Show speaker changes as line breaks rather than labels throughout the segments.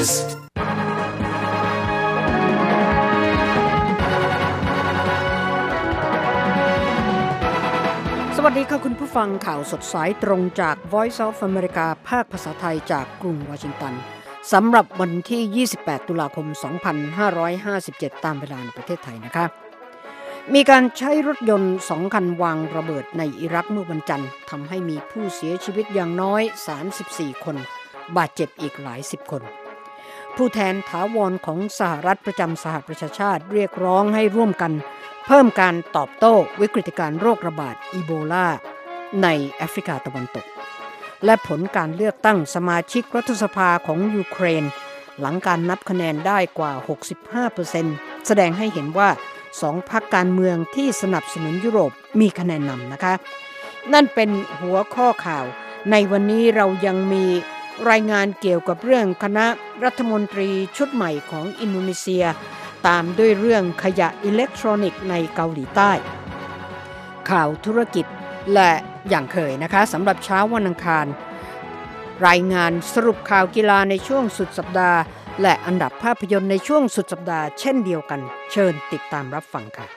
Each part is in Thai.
สวัสดีค่ะคุณผู้ฟังข่าวสดสายตรงจาก Voice of America ภาคภาษาไทยจากกรุงวอชิงตันสำหรับวันที่28ตุลาคม2557ตามเวลาในประเทศไทยนะคะมีการใช้รถยนต์2คันวางระเบิดในอิรักเมื่อวันจันทร์ทำให้มีผู้เสียชีวิตอย่างน้อย34คนบาดเจ็บอีกหลาย10คนผู้แทนถาวรของสหรัฐประจำสหประชาชาติเรียกร้องให้ร่วมกันเพิ่มการตอบโต้วิกฤตการณ์โรคระบาดอีโบลาในแอฟริกาตะวันตกและผลการเลือกตั้งสมาชิกรัฐสภาของยูเครนหลังการนับคะแนนได้กว่า 65% แสดงให้เห็นว่า2พรรคการเมืองที่สนับสนุนยุโรปมีคะแนนนำนะคะนั่นเป็นหัวข้อข่าวในวันนี้เรายังมีรายงานเกี่ยวกับเรื่องคณะรัฐมนตรีชุดใหม่ของอินโดนีเซียตามด้วยเรื่องขยะอิเล็กทรอนิกส์ในเกาหลีใต้ข่าวธุรกิจและอย่างเคยนะคะสำหรับเช้าวันอังคารรายงานสรุปข่าวกีฬาในช่วงสุดสัปดาห์และอันดับภาพยนตร์ในช่วงสุดสัปดาห์เช่นเดียวกันเชิญติดตามรับฟังค่ะ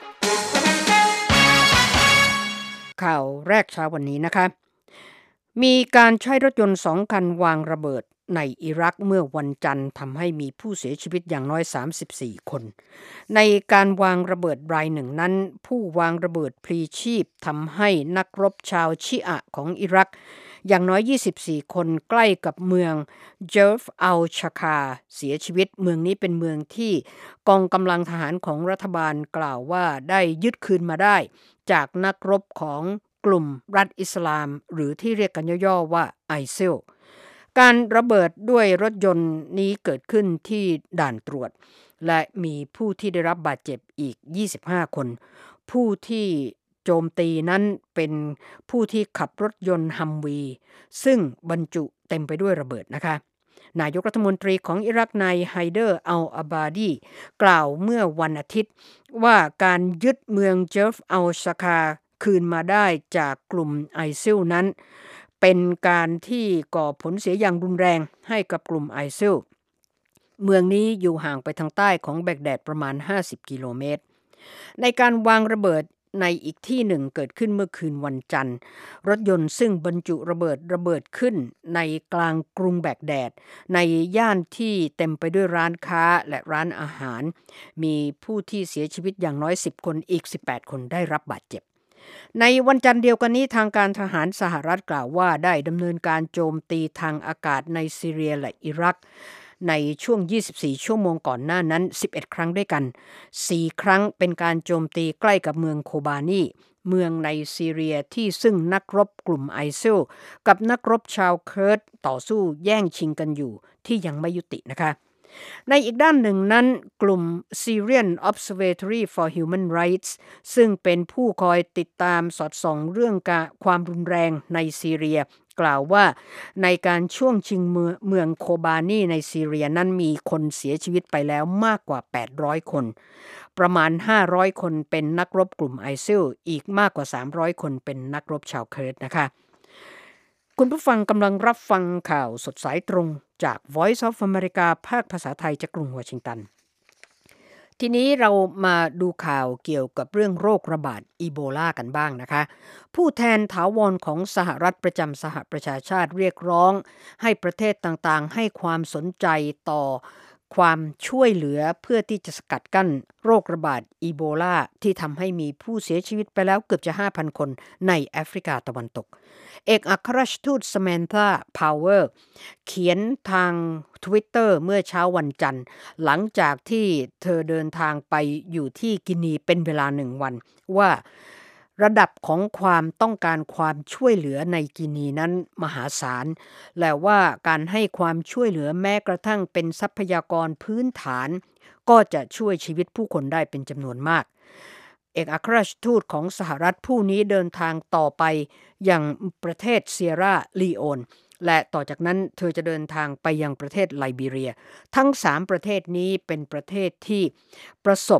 ข่าวแรกเช้าวันนี้นะคะมีการใช้รถยนต์2คันวางระเบิดในอิรักเมื่อวันจันทร์ทำให้มีผู้เสียชีวิตอย่างน้อย34คนในการวางระเบิดรายหนึ่งนั้นผู้วางระเบิดพลีชีพทำให้นักรบชาวชิอะของอิรักอย่างน้อย24คนใกล้กับเมืองเจฟอัลชาคาเสียชีวิตเมืองนี้เป็นเมืองที่กองกำลังทหารของรัฐบาลกล่าวว่าได้ยึดคืนมาได้จากนักรบของกลุ่มรัฐอิสลามหรือที่เรียกกันย่อๆว่าไอซิลการระเบิดด้วยรถยนต์นี้เกิดขึ้นที่ด่านตรวจและมีผู้ที่ได้รับบาดเจ็บอีก25คนผู้ที่โจมตีนั้นเป็นผู้ที่ขับรถยนต์ฮัมวีซึ่งบรรจุเต็มไปด้วยระเบิดนะคะนายกรัฐมนตรีของอิรักนายไฮเดอร์อัลอาบาดีกล่าวเมื่อวันอาทิตย์ว่าการยึดเมืองเจฟอัลชาคาคืนมาได้จากกลุ่มไอซิลนั้นเป็นการที่ก่อผลเสียอย่างรุนแรงให้กับกลุ่มไอซิลเมืองนี้อยู่ห่างไปทางใต้ของแบกแดดประมาณ50กิโลเมตรในการวางระเบิดในอีกที่หนึ่งเกิดขึ้นเมื่อคืนวันจันทร์รถยนต์ซึ่งบรรจุระเบิดขึ้นในกลางกรุงแบกแดดในย่านที่เต็มไปด้วยร้านค้าและร้านอาหารมีผู้ที่เสียชีวิตอย่างน้อย10คนอีก18คนได้รับบาดเจ็บในวันจันทร์เดียวกันนี้ทางการทหารสหรัฐกล่าวว่าได้ดำเนินการโจมตีทางอากาศในซีเรียและอิรักในช่วง24ชั่วโมงก่อนหน้านั้น11ครั้งด้วยกัน4ครั้งเป็นการโจมตีใกล้กับเมืองโคบานีเมืองในซีเรียที่ซึ่งนักรบกลุ่มไอซิลกับนักรบชาวเคิร์ดต่อสู้แย่งชิงกันอยู่ที่ยังไม่ยุตินะคะในอีกด้านหนึ่งนั้นกลุ่ม Syrian Observatory for Human Rights ซึ่งเป็นผู้คอยติดตามสอดส่องเรื่องความรุนแรงในซีเรียกล่าวว่าในการช่วงชิงเมืองโคบานีในซีเรียนั้นมีคนเสียชีวิตไปแล้วมากกว่า800คนประมาณ500คนเป็นนักรบกลุ่มไอซิลอีกมากกว่า300คนเป็นนักรบชาวเคิร์ดนะคะคุณผู้ฟังกำลังรับฟังข่าวสดสายตรงจาก Voice of America ภาคภาษาไทยจากกรุงวอชิงตันทีนี้เรามาดูข่าวเกี่ยวกับเรื่องโรคระบาดอีโบลากันบ้างนะคะผู้แทนถาวรของสหรัฐประจำสหประชาชาติเรียกร้องให้ประเทศต่างๆให้ความสนใจต่อความช่วยเหลือเพื่อที่จะสกัดกั้นโรคระบาดอีโบลาที่ทำให้มีผู้เสียชีวิตไปแล้วเกือบจะ 5,000 คนในแอฟริกาตะวันตกเอกอัครราชทูตสแมนธาพาวเวอร์เขียนทาง Twitter เมื่อเช้าวันจันทร์หลังจากที่เธอเดินทางไปอยู่ที่กินีเป็นเวลา1วันว่าระดับของความต้องการความช่วยเหลือในกินีนั้นมหาศาลและว่าการให้ความช่วยเหลือแม้กระทั่งเป็นทรัพยากรพื้นฐานก็จะช่วยชีวิตผู้คนได้เป็นจำนวนมากเอกอัครราชทูตของสหรัฐผู้นี้เดินทางต่อไปยังประเทศเซียร่าลีโอนและต่อจากนั้นเธอจะเดินทางไปยังประเทศไลบีเรียทั้ง3ประเทศนี้เป็นประเทศที่ประสบ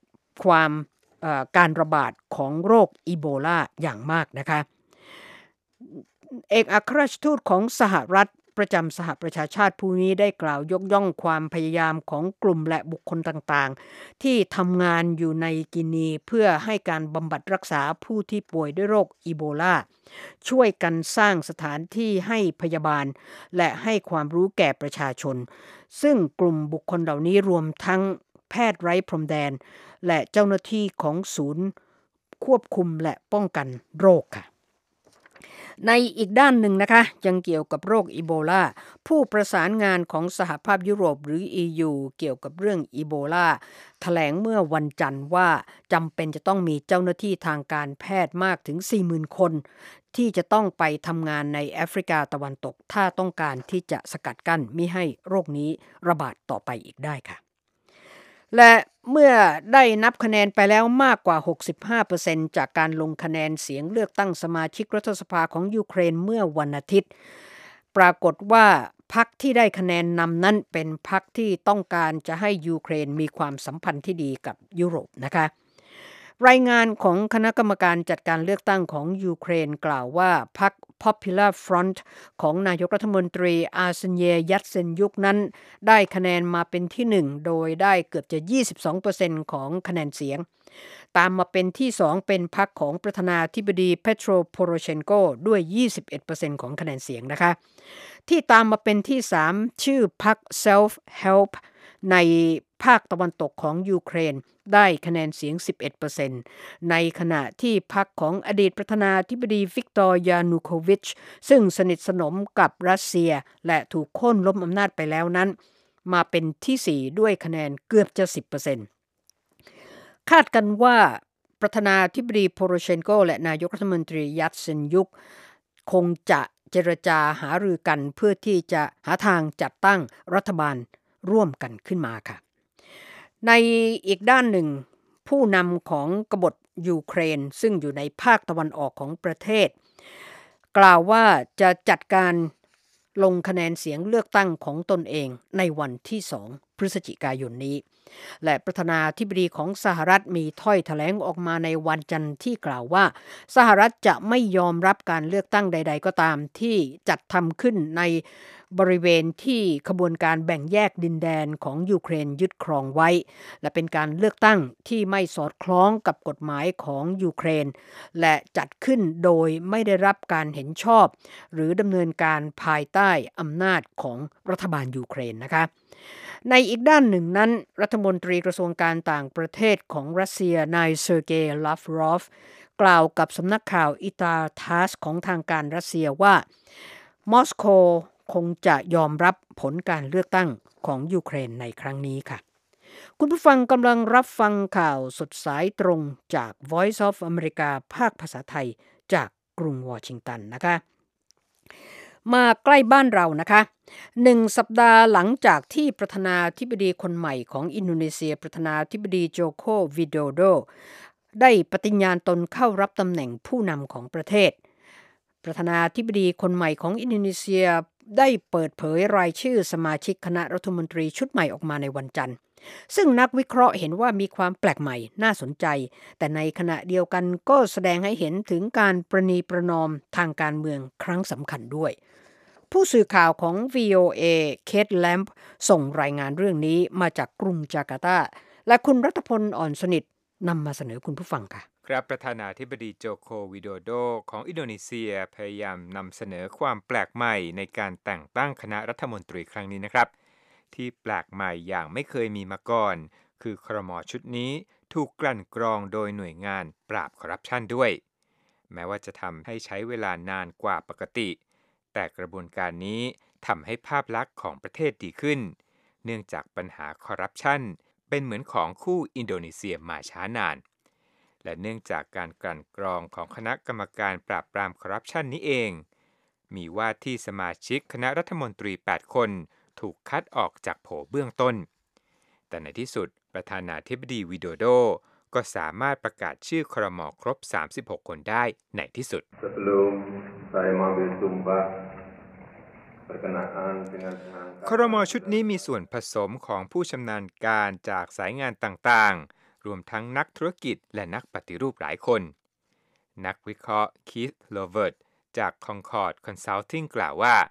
การระบาดของโรคอีโบลาอย่างมากนะคะเอกอัครราชทูตของสหรัฐประจำสหประชาชาติผู้นี้ได้กล่าวยกย่องความพยายามของกลุ่มและบุคคลต่างๆที่ทำงานอยู่ในกินีเพื่อให้การบำบัดรักษาผู้ที่ป่วยด้วยโรคอีโบลาช่วยกันสร้างสถานที่ให้พยาบาลและให้ความรู้แก่ประชาชนซึ่งกลุ่มบุคคลเหล่านี้รวมทั้งแพทย์ไร้พรมแดนและเจ้าหน้าที่ของศูนย์ควบคุมและป้องกันโรคค่ะในอีกด้านหนึ่งนะคะยังเกี่ยวกับโรคอีโบลาผู้ประสานงานของสหภาพยุโรปหรือ EU เกี่ยวกับเรื่องอีโบลาแถลงเมื่อวันจันทร์ว่าจำเป็นจะต้องมีเจ้าหน้าที่ทางการแพทย์มากถึง 40,000 คนที่จะต้องไปทำงานในแอฟริกาตะวันตกถ้าต้องการที่จะสกัดกั้นมิให้โรคนี้ระบาดต่อไปอีกได้ค่ะและเมื่อได้นับคะแนนไปแล้วมากกว่า 65% จากการลงคะแนนเสียงเลือกตั้งสมาชิกรัฐสภาของยูเครนเมื่อวันอาทิตย์ปรากฏว่าพรรคที่ได้คะแนนนำนั้นเป็นพรรคที่ต้องการจะให้ยูเครนมีความสัมพันธ์ที่ดีกับยุโรปนะคะรายงานของคณะกรรมการจัดการเลือกตั้งของยูเครนกล่าวว่าพรรค Popular Front ของนายกรัฐมนตรีอาร์เซนเย ยัตเซนยุกนั้นได้คะแนนมาเป็นที่ 1โดยได้เกือบจะ 22% ของคะแนนเสียงตามมาเป็นที่ 2เป็นพรรคของประธานาธิบดีเปโตรโพโรเชนโกด้วย 21% ของคะแนนเสียงนะคะที่ตามมาเป็นที่ 3ชื่อพรรค Self Help ในภาคตะวันตกของยูเครนได้คะแนนเสียง 11% ในขณะที่พรรคของอดีตประธานาธิบดีวิกตอร์ ยานูโควิชซึ่งสนิทสนมกับรัสเซียและถูกโค่นล้มอำนาจไปแล้วนั้นมาเป็นที่ 4ด้วยคะแนนเกือบจะ 10% คาดกันว่าประธานาธิบดีโพโรเชนโกและนายกรัฐมนตรียัตเซนยุกคงจะเจรจาหารือกันเพื่อที่จะหาทางจัดตั้งรัฐบาลร่วมกันขึ้นมาค่ะในอีกด้านหนึ่งผู้นำของกบฏยูเครนซึ่งอยู่ในภาคตะวันออกของประเทศกล่าวว่าจะจัดการลงคะแนนเสียงเลือกตั้งของตนเองในวันที่2พฤศจิกายนนี้และประธานาธิบดีของสหรัฐมีถ้อยแถลงออกมาในวันจันทร์ที่กล่าวว่าสหรัฐจะไม่ยอมรับการเลือกตั้งใดๆก็ตามที่จัดทำขึ้นในบริเวณที่ขบวนการแบ่งแยกดินแดนของยูเครนยึดครองไว้และเป็นการเลือกตั้งที่ไม่สอดคล้องกับกฎหมายของยูเครนและจัดขึ้นโดยไม่ได้รับการเห็นชอบหรือดำเนินการภายใต้อำนาจของรัฐบาลยูเครนนะคะในอีกด้านหนึ่งนั้นรัฐมนตรีกระทรวงการต่างประเทศของรัสเซียนายเซอร์เกย์ลาฟรอฟกล่าวกับสำนักข่าวอิตาทัสของทางการรัสเซียว่ามอสโกคงจะยอมรับผลการเลือกตั้งของยูเครนในครั้งนี้ค่ะคุณผู้ฟังกำลังรับฟังข่าวสดสายตรงจาก Voice of America ภาคภาษาไทยจากกรุงวอชิงตันนะคะมาใกล้บ้านเรานะคะ1 สัปดาห์หลังจากที่ประธานาธิบดีคนใหม่ของอินโดนีเซียประธานาธิบดีโจโควิโดโดได้ปฏิญญาณตนเข้ารับตำแหน่งผู้นำของประเทศประธานาธิบดีคนใหม่ของอินโดนีเซียได้เปิดเผยรายชื่อสมาชิกคณะรัฐมนตรีชุดใหม่ออกมาในวันจันทร์ซึ่งนักวิเคราะห์เห็นว่ามีความแปลกใหม่น่าสนใจแต่ในขณะเดียวกันก็แสดงให้เห็นถึงการประนีประนอมทางการเมืองครั้งสำคัญด้วยผู้สื่อข่าวของ VOA เคทแลมป์ส่งรายงานเรื่องนี้มาจากกรุงจาการ์ตาและคุณรัตพลอ่อนสนิทนำมาเสนอคุณผู้ฟังค่ะ
ครับประธานาธิบดีโจโควิโดโดของอินโดนีเซียพยายามนำเสนอความแปลกใหม่ในการแต่งตั้งคณะรัฐมนตรีครั้งนี้นะครับที่แปลกใหม่อย่างไม่เคยมีมาก่อนคือครม.ชุดนี้ถูกกลั่นกรองโดยหน่วยงานปราบคอร์รัปชันด้วยแม้ว่าจะทำให้ใช้เวลานานกว่าปกติแต่กระบวนการนี้ทำให้ภาพลักษณ์ของประเทศดีขึ้นเนื่องจากปัญหาคอร์รัปชันเป็นเหมือนของคู่อินโดนีเซียมาช้านานและเนื่องจากการกลั่นกรองของคณะกรรมการปราบปรามคอร์รัปชันนี้เองมีว่าที่สมาชิกคณะรัฐมนตรี8คนถูกคัดออกจากโผเบื้องต้นแต่ในที่สุดประธานาธิบดีวิโดโดก็สามารถประกาศชื่อครม.ครบ36คนได้ในที่สุดครม.ชุดนี้มีส่วนผสมของผู้ชำนาญการจากสายงานต่างๆรวมทั้งนักธุรกิจและนักปฏิรูปหลายคนนักวิเคราะห์คีธ โลเวิร์ตจาก Concord Consulting กล่าวว่า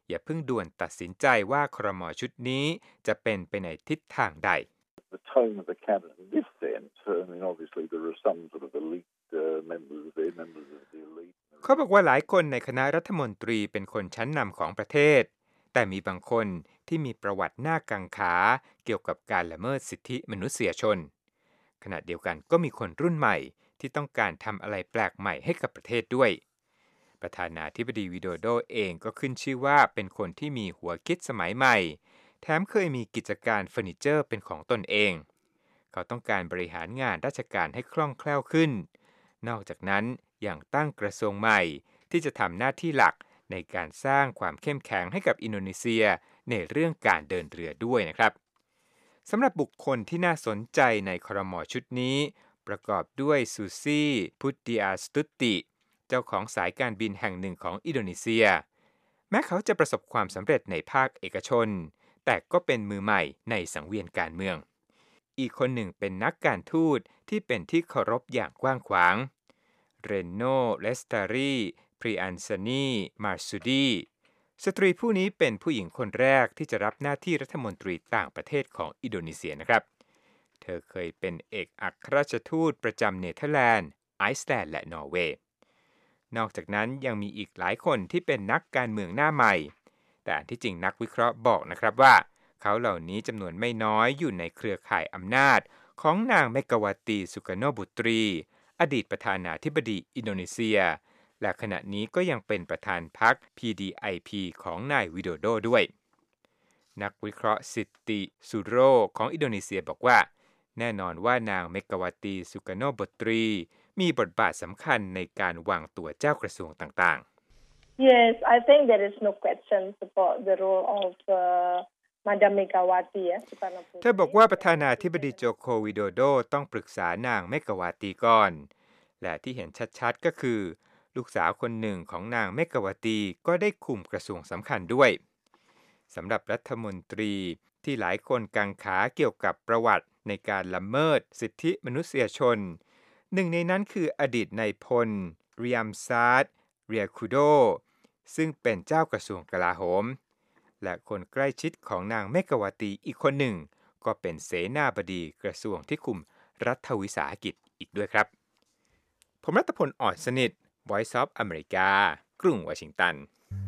อย่าเพิ่งด่วนตัดสินใจว่าครม.ชุดนี้จะเป็นไปในทิศทางใด
The tone of the cabinet in this sense, I mean, obviously there are some sort of elite members, they're members of the elite.
เขาบอกว่าหลายคนในคณะรัฐมนตรีเป็นคนชั้นนำของประเทศแต่มีบางคนที่มีประวัติน่ากังขาเกี่ยวกับการละเมิดสิทธิมนุษยชนขณะเดียวกันก็มีคนรุ่นใหม่ที่ต้องการทำอะไรแปลกใหม่ให้กับประเทศด้วยประธานาธิบดีวิโดโดเองก็ขึ้นชื่อว่าเป็นคนที่มีหัวคิดสมัยใหม่แถมเคยมีกิจการเฟอร์นิเจอร์เป็นของตนเองเขาต้องการบริหารงานราชการให้คล่องแคล่วขึ้นนอกจากนั้นยังตั้งกระทรวงใหม่ที่จะทำหน้าที่หลักในการสร้างความเข้มแข็งให้กับอินโดนีเซียในเรื่องการเดินเรือด้วยนะครับสำหรับบุคคลที่น่าสนใจในครม.ชุดนี้ประกอบด้วยซูซี่พุตติอาสตุติเจ้าของสายการบินแห่งหนึ่งของอินโดนีเซียแม้เขาจะประสบความสำเร็จในภาคเอกชนแต่ก็เป็นมือใหม่ในสังเวียนการเมืองอีกคนหนึ่งเป็นนักการทูตที่เป็นที่เคารพอย่างกว้างขวางเรนโน เลสตารีพรีอันซานี มาร์ซูดีสตรีผู้นี้เป็นผู้หญิงคนแรกที่จะรับหน้าที่รัฐมนตรีต่างประเทศของอินโดนีเซียนะครับเธอเคยเป็นเอกอัครราชทูตประจำเนเธอร์แลนด์ไอซ์แลนด์และนอร์เวย์นอกจากนั้นยังมีอีกหลายคนที่เป็นนักการเมืองหน้าใหม่แต่ที่จริงนักวิเคราะห์บอกนะครับว่าเขาเหล่านี้จำนวนไม่น้อยอยู่ในเครือข่ายอำนาจของนางเมกาวาตีสุการโนบุตรีอดีตประธานาธิบดีอินโดนีเซียและขณะนี้ก็ยังเป็นประธานพรรค PDIP ของนายวิโดโดด้วยนักวิเคราะห์สิทติสุโรของอินโดนีเซียบอกว่าแน่นอนว่านางเมกาวาตีสุการโนบุตรีมีบทบาทสำคัญในการวางตัวเจ้ากระทรวงต่าง
ๆ Yes, I think there is no question about the role of Madam Megawati
เธอบอกว่าประธานาธิบดีโจโควิโดโดต้องปรึกษานางเมกาวาตีก่อนและที่เห็นชัดๆก็คือลูกสาวคนหนึ่งของนางเมกาวาตีก็ได้คุมกระทรวงสำคัญด้วยสำหรับรัฐมนตรีที่หลายคนกังขาเกี่ยวกับประวัติในการละเมิดสิทธิมนุษยชนหนึ่งในนั้นคืออดีตนายพลเรียมซาร์ดเรียคูโดซึ่งเป็นเจ้ากระทรวงกลาโหมและคนใกล้ชิดของนางเมกาวาตีอีกคนหนึ่งก็เป็นเสนาบดีกระทรวงที่คุมรัฐวิสาหกิจอีกด้วยครับผมรัตพล อ่อนสนิท Voice of America กรุงวอชิงตัน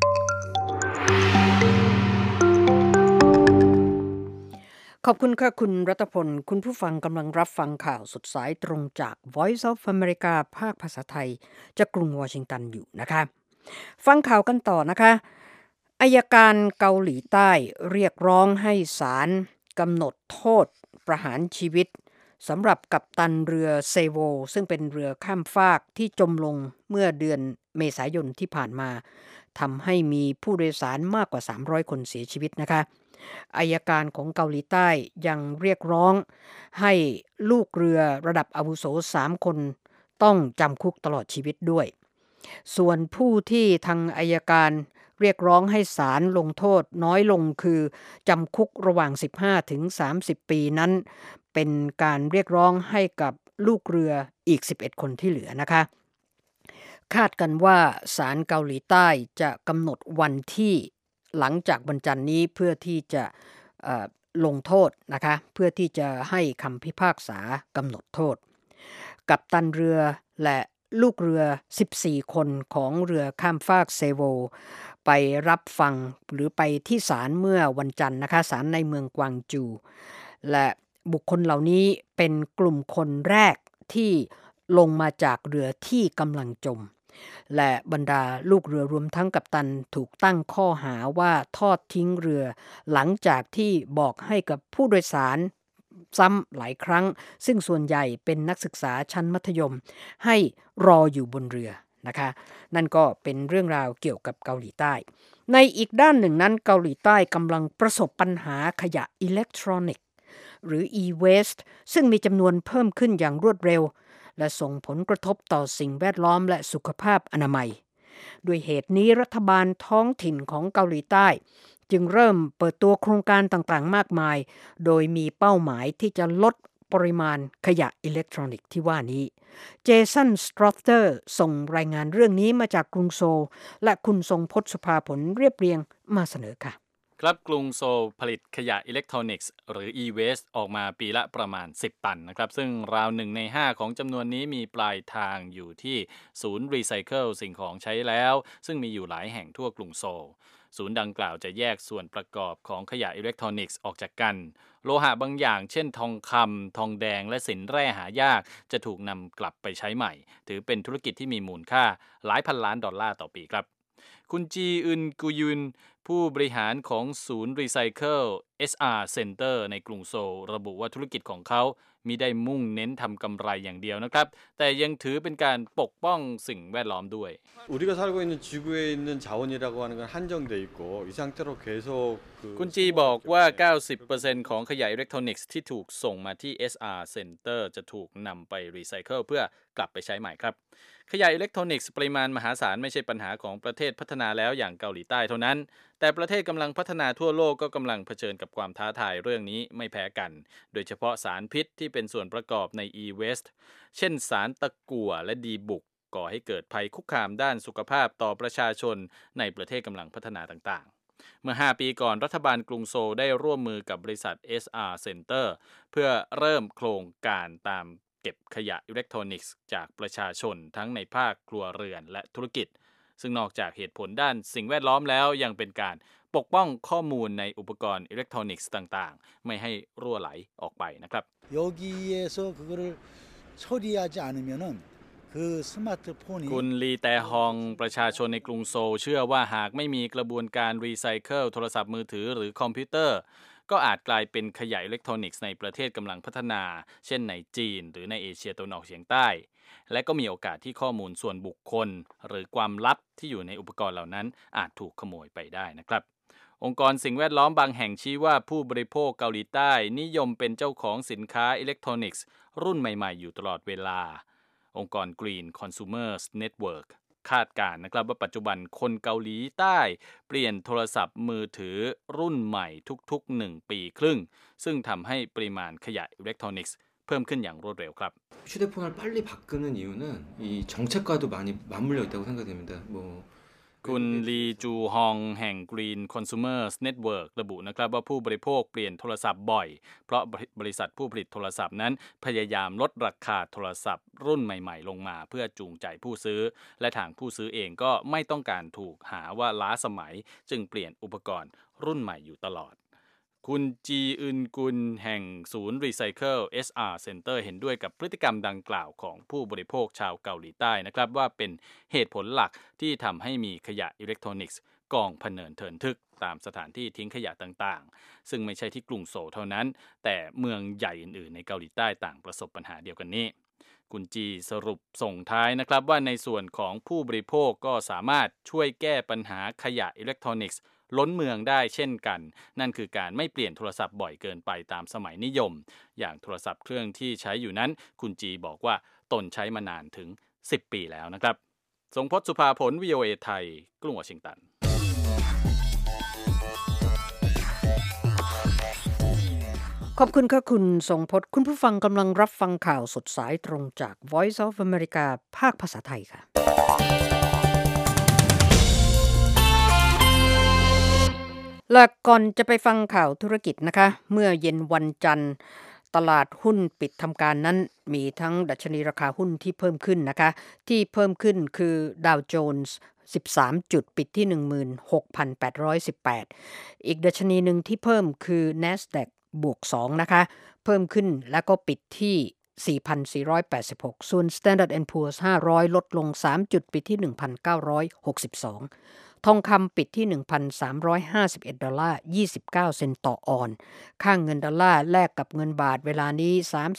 ขอบคุณค่ะคุณรัตพลคุณผู้ฟังกำลังรับฟังข่าวสดสายตรงจาก Voice of America ภาคภาษาไทยจากกรุงวอชิงตันอยู่นะคะฟังข่าวกันต่อนะคะอัยการเกาหลีใต้เรียกร้องให้ศาลกำหนดโทษประหารชีวิตสำหรับกัปตันเรือเซโวซึ่งเป็นเรือข้ามฟากที่จมลงเมื่อเดือนเมษายนที่ผ่านมาทำให้มีผู้โดยสารมากกว่า300คนเสียชีวิตนะคะอัยการของเกาหลีใต้ยังเรียกร้องให้ลูกเรือระดับอาวุโส3คนต้องจำคุกตลอดชีวิตด้วยส่วนผู้ที่ทางอัยการเรียกร้องให้ศาลลงโทษน้อยลงคือจำคุกระหว่าง15 ถึง 30 ปีนั้นเป็นการเรียกร้องให้กับลูกเรืออีก11คนที่เหลือนะคะคาดกันว่าศาลเกาหลีใต้จะกำหนดวันที่หลังจากวันจันทร์นี้เพื่อที่จะลงโทษนะคะเพื่อที่จะให้คำพิพากษากำหนดโทษกัปตันเรือและลูกเรือ14คนของเรือข้ามฟากเซโวไปรับฟังหรือไปที่ศาลเมื่อวันจันทร์นะคะศาลในเมืองกวางจูและบุคคลเหล่านี้เป็นกลุ่มคนแรกที่ลงมาจากเรือที่กำลังจมและบรรดาลูกเรือรวมทั้งกัปตันถูกตั้งข้อหาว่าทอดทิ้งเรือหลังจากที่บอกให้กับผู้โดยสารซ้ำหลายครั้งซึ่งส่วนใหญ่เป็นนักศึกษาชั้นมัธยมให้รออยู่บนเรือนะคะนั่นก็เป็นเรื่องราวเกี่ยวกับเกาหลีใต้ในอีกด้านหนึ่งนั้นเกาหลีใต้กำลังประสบปัญหาขยะอิเล็กทรอนิกส์หรือ e-waste ซึ่งมีจำนวนเพิ่มขึ้นอย่างรวดเร็วและส่งผลกระทบต่อสิ่งแวดล้อมและสุขภาพอนามัยด้วยเหตุนี้รัฐบาลท้องถิ่นของเกาหลีใต้จึงเริ่มเปิดตัวโครงการต่างๆมากมายโดยมีเป้าหมายที่จะลดปริมาณขยะอิเล็กทรอนิกส์ที่ว่านี้เจสันสตรอเตอร์ส่งรายงานเรื่องนี้มาจากกรุงโซลและคุณทรงพจน์สุภาผลเรียบเรียงมาเสนอค่ะ
ครับกรุงโซลผลิตขยะอิเล็กทรอนิกส์หรือ e-waste ออกมาปีละประมาณ10ตันนะครับซึ่งราว1ใน5ของจำนวนนี้มีปลายทางอยู่ที่ศูนย์รีไซเคิลสิ่งของใช้แล้วซึ่งมีอยู่หลายแห่งทั่วกรุงโซลศูนย์ดังกล่าวจะแยกส่วนประกอบของขยะอิเล็กทรอนิกส์ออกจากกันโลหะบางอย่างเช่นทองคำทองแดงและสินแร่หายากจะถูกนำกลับไปใช้ใหม่ถือเป็นธุรกิจที่มีมูลค่าหลายพันล้านดอลลาร์ต่อปีครับคุณจีอึนกุยุนผู้บริหารของศูนย์รีไซเคิล SR Center ในกรุงโซลระบุว่าธุรกิจของเขามิได้มุ่งเน้นทำกำไรอย่างเดียวนะครับแต่ยังถือเป็นการปกป้องสิ่งแวดล้อมด้วย
우리가 살고 있는 지구에 있는 자원이라고 하는 건 한정돼 있고 이 상태로 계속
คุณจีบอกว่า 90% ของขยะอิเล็กทรอนิกส์ที่ถูกส่งมาที่ SR Center จะถูกนำไปรีไซเคิลเพื่อกลับไปใช้ใหม่ครับขยะอิเล็กทรอนิกส์ปริมาณมหาศาลไม่ใช่ปัญหาของประเทศพัฒนาแล้วอย่างเกาหลีใต้เท่านั้นแต่ประเทศกำลังพัฒนาทั่วโลกก็กำลังเผชิญกับความท้าทายเรื่องนี้ไม่แพ้กันโดยเฉพาะสารพิษที่เป็นส่วนประกอบใน e-waste เช่นสารตะกั่วและดีบุกก่อให้เกิดภัยคุกคามด้านสุขภาพต่อประชาชนในประเทศกำลังพัฒนาต่างๆเมื่อ5ปีก่อนรัฐบาลกรุงโซลได้ร่วมมือกับบริษัท SR Center เพื่อเริ่มโครงการตามเก็บขยะอิเล็กทรอนิกส์จากประชาชนทั้งในภาคครัวเรือนและธุรกิจซึ่งนอกจากเหตุผลด้านสิ่งแวดล้อมแล้วยังเป็นการปกป้องข้อมูลในอุปกรณ์อิเล็กทรอนิกส์ต่างๆไม่ให้รั่วไหลออกไปนะครับ
여기에서 그거를 처리하지 않으면은คุณ
ลีแตฮองประชาชนในกรุงโซลเชื่อว่าหากไม่มีกระบวนการรีไซเคิลโทรศัพท์มือถือหรือคอมพิวเตอร์ก็อาจกลายเป็นขยะอิเล็กทรอนิกส์ในประเทศกำลังพัฒนาเช่นในจีนหรือในเอเชียตะวันออกเฉียงใต้และก็มีโอกาสที่ข้อมูลส่วนบุคคลหรือความลับที่อยู่ในอุปกรณ์เหล่านั้นอาจถูกขโมยไปได้นะครับองค์กรสิ่งแวดล้อมบางแห่งชี้ว่าผู้บริโภคเกาหลีใต้นิยมเป็นเจ้าของสินค้าอิเล็กทรอนิกส์รุ่นใหม่ๆอยู่ตลอดเวลาองค์กร Green Consumers Network คาดการณ์นะครับว่าปัจจุบันคนเกาหลีใต้เปลี่ยนโทรศัพท์มือถือรุ่นใหม่ทุกๆ1ปีครึ่งซึ่งทำให้ปริมาณขยะอิเล็กทรอนิกส์เพิ่มขึ้นอย่างรวดเร็วครับ
휴대폰을 빨리 바꾸는 이유는 이 정책과도 많이 맞물려 있다고 생각됩니다.
คุณลีจูฮองแห่ง Green Consumers Network ระบุนะครับว่าผู้บริโภคเปลี่ยนโทรศัพท์บ่อยเพราะบริษัทผู้ผลิตโทรศัพท์นั้นพยายามลดราคาโทรศัพท์รุ่นใหม่ๆลงมาเพื่อจูงใจผู้ซื้อและทางผู้ซื้อเองก็ไม่ต้องการถูกหาว่าล้าสมัยจึงเปลี่ยนอุปกรณ์รุ่นใหม่อยู่ตลอดคุณจีอึนกุลแห่งศูนย์รีไซเคิล SR Center เห็นด้วยกับพฤติกรรมดังกล่าวของผู้บริโภคชาวเกาหลีใต้นะครับว่าเป็นเหตุผลหลักที่ทำให้มีขยะอิเล็กทรอนิกส์กองพเนินเทินทึกตามสถานที่ทิ้งขยะต่างๆซึ่งไม่ใช่ที่กรุงโซลเท่านั้นแต่เมืองใหญ่อื่นๆในเกาหลีใต้ต่างประสบปัญหาเดียวกันนี้คุณจีสรุปส่งท้ายนะครับว่าในส่วนของผู้บริโภคก็สามารถช่วยแก้ปัญหาขยะอิเล็กทรอนิกส์ล้นเมืองได้เช่นกันนั่นคือการไม่เปลี่ยนโทรศัพท์บ่อยเกินไปตามสมัยนิยมอย่างโทรศัพท์เครื่องที่ใช้อยู่นั้นคุณจีบอกว่าตนใช้มานานถึง10ปีแล้วนะครับทรงพจน์สุภาผล VOA ไทยกรุงวอชิงตัน
ขอบคุณค่ะคุณทรงพจน์คุณผู้ฟังกำลังรับฟังข่าวสดสายตรงจาก Voice of America ภาคภาษาไทยค่ะและก่อนจะไปฟังข่าวธุรกิจนะคะเมื่อเย็นวันจันทร์ตลาดหุ้นปิดทำการนั้นมีทั้งดัชนีราคาหุ้นที่เพิ่มขึ้นนะคะที่เพิ่มขึ้นคือดาวโจนส์13จุดปิดที่ 16,818 อีกดัชนีหนึ่งที่เพิ่มคือ NASDAQ บวก2นะคะเพิ่มขึ้นแล้วก็ปิดที่ 4,486 ส่วน Standard & Poor's 500 ลดลง3จุดปิดที่ 1,962 ทองคำปิดที่ $1,351.29 ต่อออนซ์ค่าเงินดอลลาร์แลกกับเงินบาทเวลานี้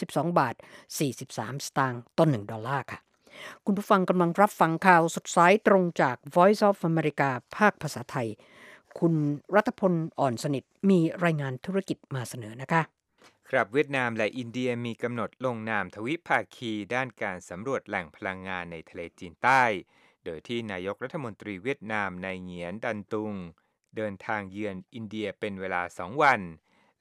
32.43 สตางค์ต่อ1ดอลลาร์ค่ะคุณผู้ฟังกำลังรับฟังข่าวสดสายตรงจาก Voice of America ภาคภาษาไทยคุณรัฐพลอ่อนสนิทมีรายงานธุรกิจมาเสนอนะคะ
ครับเวียดนามและอินเดียมีกำหนดลงนามทวิภาคีด้านการสำรวจแหล่งพลังงานในทะเลจีนใต้โดยที่นายกรัฐมนตรีเวียดนามนายเหงียนดันตุงเดินทางเยือนอินเดียเป็นเวลา2วัน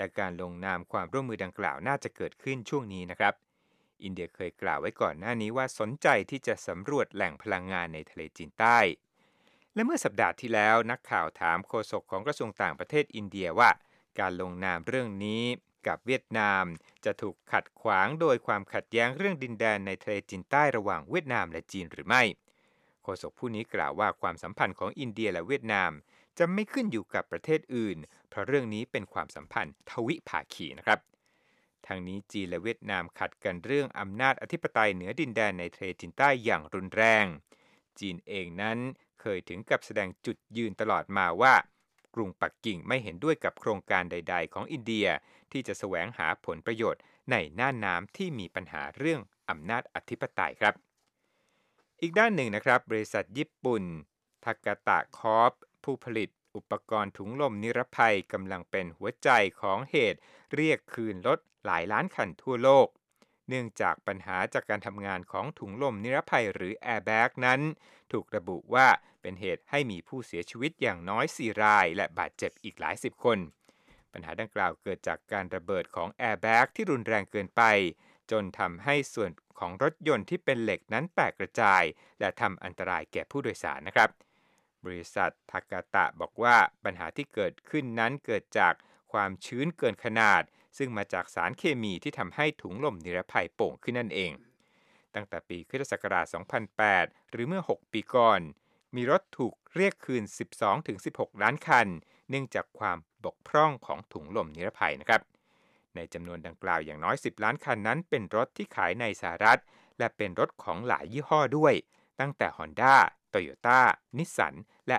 และการลงนามความร่วมมือดังกล่าวน่าจะเกิดขึ้นช่วงนี้นะครับอินเดียเคยกล่าวไว้ก่อนหน้านี้ว่าสนใจที่จะสำรวจแหล่งพลังงานในทะเลจีนใต้และเมื่อสัปดาห์ที่แล้วนักข่าวถามโฆษกของกระทรวงต่างประเทศอินเดียว่าการลงนามเรื่องนี้กับเวียดนามจะถูกขัดขวางโดยความขัดแย้งเรื่องดินแดนในทะเลจีนใต้ระหว่างเวียดนามและจีนหรือไม่โฆษกผู้นี้กล่าวว่าความสัมพันธ์ของอินเดียและเวียดนามจะไม่ขึ้นอยู่กับประเทศอื่นเพราะเรื่องนี้เป็นความสัมพันธ์ทวิภาคีนะครับทางนี้จีนและเวียดนามขัดกันเรื่องอำนาจอธิปไตยเหนือดินแดนในทะเลจีนใต้อย่างรุนแรงจีนเองนั้นเคยถึงกับแสดงจุดยืนตลอดมาว่ากรุงปักกิ่งไม่เห็นด้วยกับโครงการใดๆของอินเดียที่จะแสวงหาผลประโยชน์ในน่านน้ำที่มีปัญหาเรื่องอำนาจอธิปไตยครับอีกด้านหนึ่งนะครับบริษัทญี่ปุ่นทากาตะคอร์ปผู้ผลิตอุปกรณ์ถุงลมนิรภัยกำลังเป็นหัวใจของเหตุเรียกคืนรถหลายล้านคันทั่วโลกเนื่องจากปัญหาจากการทำงานของถุงลมนิรภัยหรือแอร์แบ็กนั้นถูกระบุว่าเป็นเหตุให้มีผู้เสียชีวิตอย่างน้อย4รายและบาดเจ็บอีกหลายสิบคนปัญหาดังกล่าวเกิดจากการระเบิดของแอร์แบ็กที่รุนแรงเกินไปจนทำให้ส่วนของรถยนต์ที่เป็นเหล็กนั้นแตกกระจายและทำอันตรายแก่ผู้โดยสารนะครับบริษัททากาตะบอกว่าปัญหาที่เกิดขึ้นนั้นเกิดจากความชื้นเกินขนาดซึ่งมาจากสารเคมีที่ทำให้ถุงลมนิรภัยโป่งขึ้นนั่นเองตั้งแต่ปีค.ศ. 2008หรือเมื่อ6ปีก่อนมีรถถูกเรียกคืน 12-16 ล้านคันเนื่องจากความบกพร่องของถุงลมนิรภัยนะครับในจำนวนดังกล่าวอย่างน้อย10ล้านคันนั้นเป็นรถที่ขายในสหรัฐและเป็นรถของหลายยี่ห้อด้วยตั้งแต่ Honda, Toyota, Nissan และ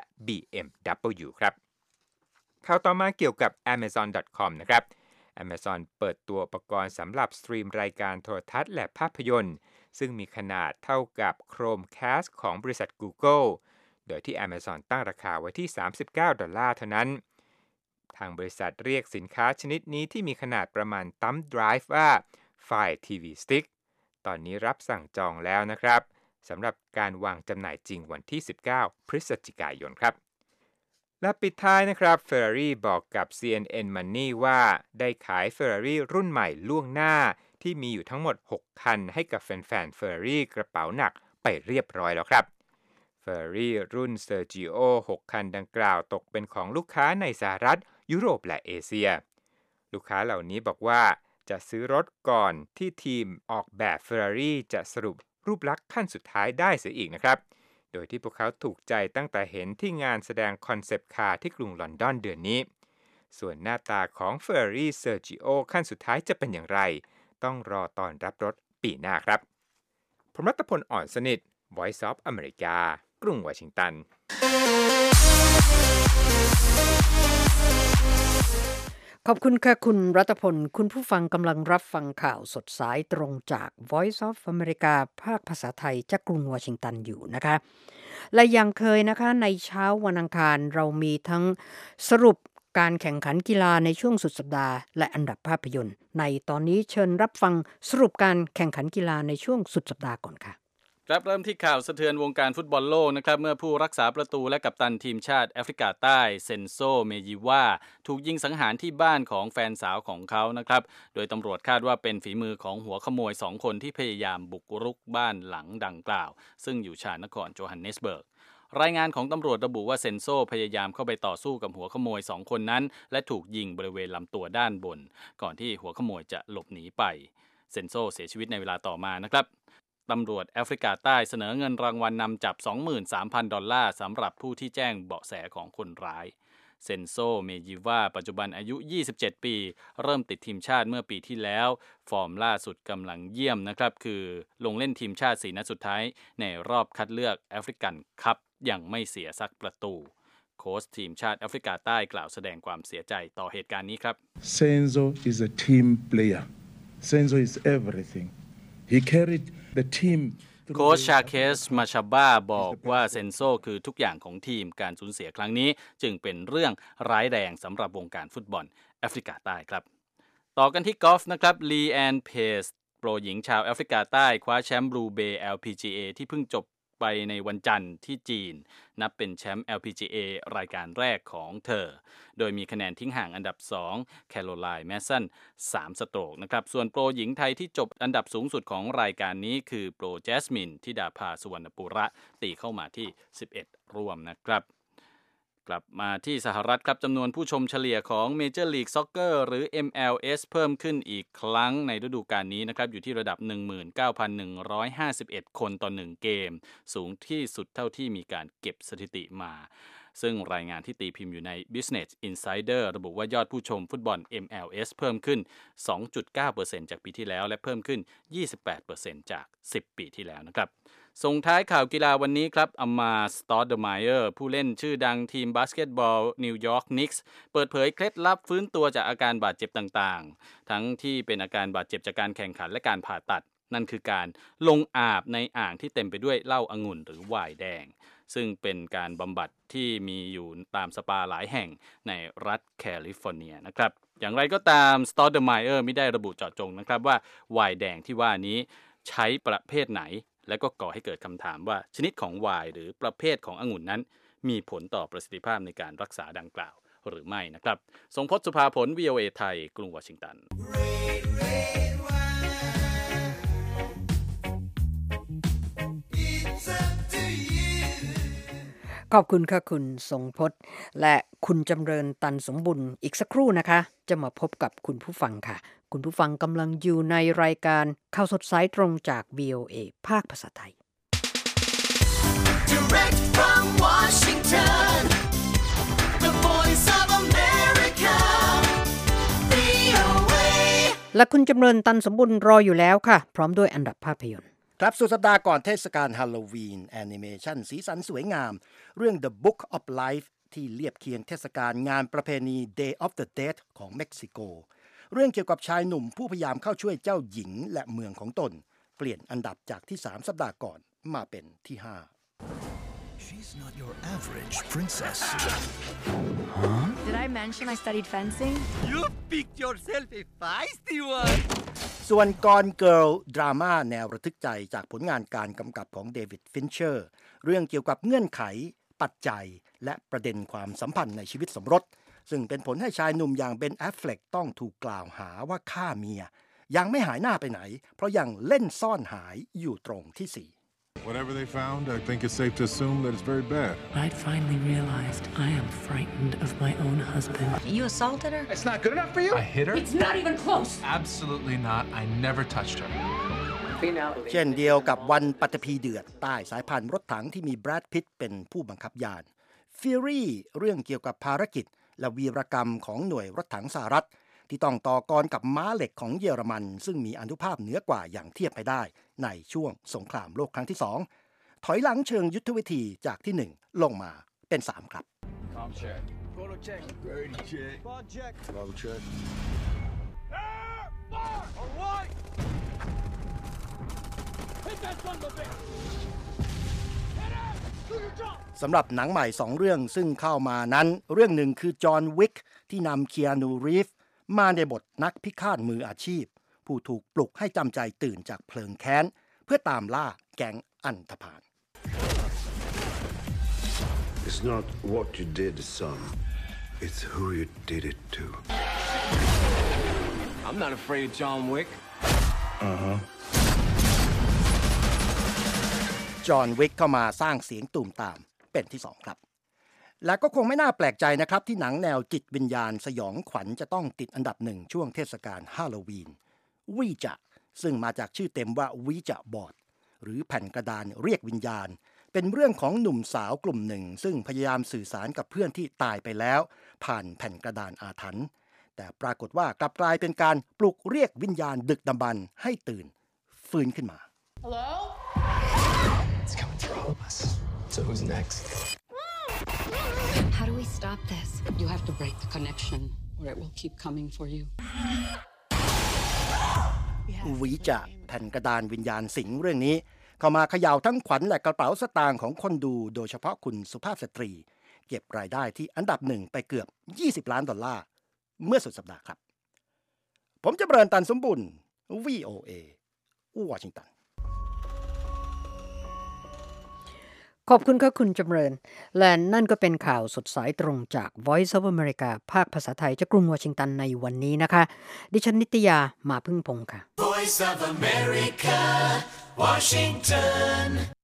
BMW ครับข่าวต่อมาเกี่ยวกับ Amazon.com นะครับ Amazon เปิดตัวอุปกรณ์สำหรับสตรีมรายการโทรทัศน์และภาพยนตร์ซึ่งมีขนาดเท่ากับ Chromecast ของบริษัท Google โดยที่ Amazon ตั้งราคาไว้ที่$39เท่านั้นทางบริษัทเรียกสินค้าชนิดนี้ที่มีขนาดประมาณthumb drive ว่า Fire TV Stick ตอนนี้รับสั่งจองแล้วนะครับสำหรับการวางจำหน่ายจริงวันที่19พฤศจิกายนครับและปิดท้ายนะครับ Ferrari บอกกับ CNN Money ว่าได้ขาย Ferrari รุ่นใหม่ล่วงหน้าที่มีอยู่ทั้งหมด6คันให้กับแฟนๆ Ferrari กระเป๋าหนักไปเรียบร้อยแล้วครับ Ferrari รุ่น Sergio 6คันดังกล่าวตกเป็นของลูกค้าในสหรัฐยุโรปและเอเชียลูกค้าเหล่านี้บอกว่าจะซื้อรถก่อนที่ทีมออกแบบ Ferrari จะสรุปรูปลักษณ์ขั้นสุดท้ายได้เสียอีกนะครับโดยที่พวกเขาถูกใจตั้งแต่เห็นที่งานแสดงคอนเซปต์คาร์ที่กรุงลอนดอนเดือนนี้ส่วนหน้าตาของ Ferrari Sergio ขั้นสุดท้ายจะเป็นอย่างไรต้องรอตอนรับรถปีหน้าครับผมรัตพล อ่อนสนิท Voice of America กรุงวอชิงตัน
ขอบคุณค่ะคุณรัตพลคุณผู้ฟังกำลังรับฟังข่าวสดสายตรงจาก Voice of America ภาคภาษาไทยจากกรุงวอชิงตันอยู่นะคะและยังเคยนะคะในเช้าวันอังคารเรามีทั้งสรุปการแข่งขันกีฬาในช่วงสุดสัปดาห์และอันดับภาพยนตร์ในตอนนี้เชิญรับฟังสรุปการแข่งขันกีฬาในช่วงสุดสัปดาห์ก่อนค่ะ
ครับเริ่มที่ข่าวสะเทือนวงการฟุตบอลโลกนะครับเมื่อผู้รักษาประตูและกัปตันทีมชาติแอฟริกาใต้เซนโซเมยิวาถูกยิงสังหารที่บ้านของแฟนสาวของเขานะครับโดยตำรวจคาดว่าเป็นฝีมือของหัวขโมย2คนที่พยายามบุกรุกบ้านหลังดังกล่าวซึ่งอยู่ชานนครโจฮันเนสเบิร์กรายงานของตำรวจระบุว่าเซนโซพยายามเข้าไปต่อสู้กับหัวขโมย2คนนั้นและถูกยิงบริเวณลำตัวด้านบนก่อนที่หัวขโมยจะหลบหนีไปเซนโซเสียชีวิตในเวลาต่อมานะครับตำรวจแอฟริกาใต้เสนอเงินรางวัลนำจับ $23,000 สำหรับผู้ที่แจ้งเบาะแสของคนร้ายเซนโซเมยิวาปัจจุบันอายุ27ปีเริ่มติดทีมชาติเมื่อปีที่แล้วฟอร์มล่าสุดกำลังเยี่ยมนะครับคือลงเล่นทีมชาติ4นัดสุดท้ายในรอบคัดเลือกแอฟริกันคัพยังไม่เสียสักประตูโค้ชทีมชาติแอฟริกาใต้กล่าวแสดงความเสียใจต่อเหตุการณ์นี้ครับ
Senzo is a team player. Senzo is everything. He carried the team
โค้ชชาเคสมาชาบ้าบอกว่าเซนโซคือทุกอย่างของทีมการสูญเสียครั้งนี้จึงเป็นเรื่องร้ายแรงสำหรับวงการฟุตบอลแอฟริกาใต้ครับต่อกันที่กอล์ฟนะครับลีแอนเพสโปรหญิงชาวแอฟริกาใต้คว้าแชมป์บลูเบย์ LPGA ที่เพิ่งจบไปในวันจันทร์ที่จีนนับเป็นแชมป์ LPGA รายการแรกของเธอโดยมีคะแนนทิ้งห่างอันดับ2แคโรไลน์แมสสัน3สโตรกนะครับส่วนโปรหญิงไทยที่จบอันดับสูงสุดของรายการนี้คือโปรแจสมินธิดาภาสุวรรณปุระตีเข้ามาที่11ร่วมนะครับกลับมาที่สหรัฐครับจำนวนผู้ชมเฉลี่ยของ Major League Soccer หรือ MLS เพิ่มขึ้นอีกครั้งในฤดูกาลนี้นะครับอยู่ที่ระดับ 19,151 คนต่อ1เกมสูงที่สุดเท่าที่มีการเก็บสถิติมาซึ่งรายงานที่ตีพิมพ์อยู่ใน Business Insider ระบุว่ายอดผู้ชมฟุตบอล MLS เพิ่มขึ้น 2.9% จากปีที่แล้วและเพิ่มขึ้น 28% จาก10ปีที่แล้วนะครับส่งท้ายข่าวกีฬาวันนี้ครับอัมมาสตอดเดอร์ไมเออร์ผู้เล่นชื่อดังทีมบาสเกตบอลนิวยอร์กนิกส์เปิดเผยเคล็ดลับฟื้นตัวจากอาการบาดเจ็บต่างๆทั้งที่เป็นอาการบาดเจ็บจากการแข่งขันและการผ่าตัดนั่นคือการลงอาบในอ่างที่เต็มไปด้วยเหล้าองุ่นหรือไวน์แดงซึ่งเป็นการบำบัดที่มีอยู่ตามสปาหลายแห่งในรัฐแคลิฟอร์เนียนะครับอย่างไรก็ตามสตอดเดอร์ไมเออร์ไม่ได้ระบุเจาะจงนะครับว่าไวน์แดงที่ว่านี้ใช้ประเภทไหนและก็ก่อให้เกิดคำถามว่าชนิดของไวน์หรือประเภทขององุ่นนั้นมีผลต่อประสิทธิภาพในการรักษาดังกล่าวหรือไม่นะครับทรงพจน์สุภาผล VOA ไทยกรุงวอชิงตัน
ขอบคุณค่ะคุณทรงพจน์และคุณจำเริญตันสมบุญอีกสักครู่นะคะจะมาพบกับคุณผู้ฟังค่ะคุณผู้ฟังกำลังอยู่ในรายการข่าวสดสายตรงจาก VOA ภาคภาษาไทย
Direct from Washington, the voice of America, VOA
และคุณจำเริญตันสมบุญรออยู่แล้วค่ะพร้อมด้วยอันดับภาพยนตร์
ครับสุดสัปดาห์ก่อนเทศกาลฮาโลวีนแอนิเมชันสีสันสวยงามเรื่อง The Book of Life ที่เรียบเคียงเทศกาลงานประเพณี Day of the Dead ของเม็กซิโกเรื่องเกี่ยวกับชายหนุ่มผู้พยายามเข้าช่วยเจ้าหญิงและเมืองของตนเปลี่ยนอันดับจากที่3สัปดาห์ก่อนมาเป็นที่5She's
not your average princess.
Huh? Did I mention I studied fencing?
You picked yourself a feisty one.
ส่วนกอนเกิร์ลดราม่าแนวระทึกใจจากผลงานการกำกับของเดวิดฟินเชอร์เรื่องเกี่ยวกับเงื่อนไขปัจจัยและประเด็นความสัมพันธ์ในชีวิตสมรสซึ่งเป็นผลให้ชายหนุ่มอย่างเบนแอฟเฟล็กต้องถูกกล่าวหาว่าฆ่าเมียยังไม่หายหน้าไปไหนเพราะยังเล่นซ่อนหายอยู่ตรงที่
4Whatever they found, I think it's safe to assume that it's very bad.
I'd finally realized I am frightened of my own husband.
You assaulted her?
It's not good enough for you?
I hit her?
It's not even close.
Absolutely not. I never touched her.
เช่นเดียวกับวันปัตภีเดือดใต้สายพันธุ์รถถังที่มีแบรดพิตต์เป็นผู้บังคับยานฟิรี่เรื่องเกี่ยวกับภารกิจและวีรกรรมของหน่วยรถถังสหรัฐที่ต้องต่อกรกับม้าเหล็กของเยอรมันซึ่งมีอานุภาพเหนือกว่าอย่างเทียบไปได้ในช่วงสงครามโลกครั้งที่2ถอยหลังเชิงยุทธวิธีจากที่1ลงมาเป็น3ครับสำหรับหนังใหม่2เรื่องซึ่งเข้ามานั้นเรื่องหนึ่งคือจอห์นวิกที่นำเคียนู รีฟส์มาในบทนักพิฆาตมืออาชีพผู้ถูกปลุกให้จำใจตื่นจากเพลิงแค้นเพื่อตามล่าแก๊งอันธพาล
It's not what you did, son. It's who you did it to.
I'm not afraid of John Wick.
จอห์นวิกเข้ามาสร้างเสียงตูมตามเป็นที่2ครับและก็คงไม่น่าแปลกใจนะครับที่หนังแนวจิตวิญญาณสยองขวัญจะต้องติดอันดับ1ช่วงเทศกาลฮาโลวีนวีจะซึ่งมาจากชื่อเต็มว่าวีจะบอร์ดหรือแผ่นกระดานเรียกวิญญาณเป็นเรื่องของหนุ่มสาวกลุ่มหนึ่งซึ่งพยายามสื่อสารกับเพื่อนที่ตายไปแล้วผ่านแผ่นกระดานอาถรรพ์แต่ปรากฏว่ากลับกลายเป็นการปลุกเรียกวิญญาณดึกดำบรรพ์ให้ตื่นฟื้นขึ้นมา
Hello?
It's coming for all of us. So who's next?
How do we stop this? You have to break the connection, or it will keep coming for you.
วิจะแผ่นกระดานวิญญาณสิงเรื่องนี้เข้ามาเขย่าทั้งขวัญและกระเป๋าสตางค์ของคนดูโดยเฉพาะคุณสุภาพสตรีเก็บรายได้ที่อันดับ1ไปเกือบ$20 ล้านเมื่อสุดสัปดาห์ครับผมจะเบริญตันสมบุญ VOA วอชิงตัน
ขอบคุณค่ะคุณจำเริญและนั่นก็เป็นข่าวสดสายตรงจาก Voice of America ภาคภาษาไทยจากกรุงวอชิงตันในวันนี้นะคะดิฉันนิตยามาพึ่งพงษ์ค่ะ
Voice of America, Washington